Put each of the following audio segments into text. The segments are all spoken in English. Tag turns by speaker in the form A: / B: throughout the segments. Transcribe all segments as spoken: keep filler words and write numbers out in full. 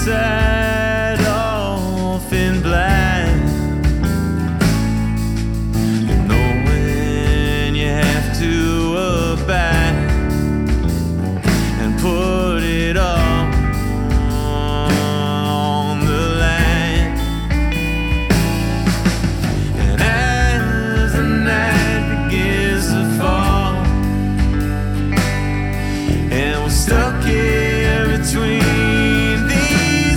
A: side off in black. You know when you have to abide and put it all on the line. And as the night begins to fall and we're stuck here between these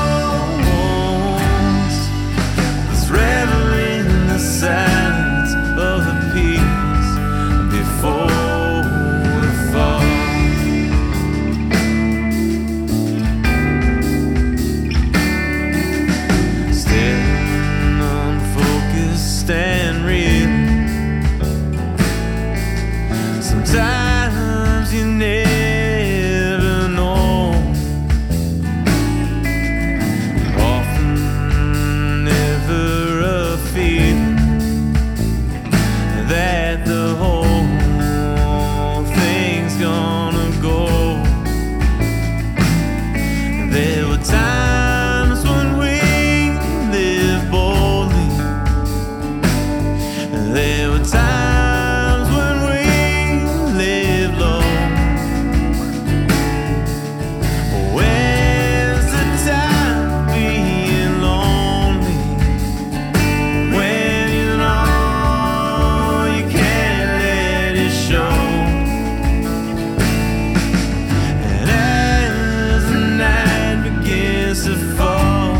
A: walls, let's revel in the silence of the peace before the fall. Staying unfocused and real. Sometimes you never know. Often never a feeling that the whole thing's gonna go. There were times when we lived boldly. There were times when we lived low. Where's the time being lonely when you know you can't let it show? And as the night begins to fall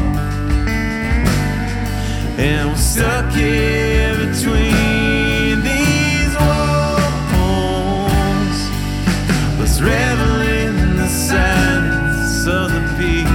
A: and we're stuck here between these walls, let's revel in the silence of the peace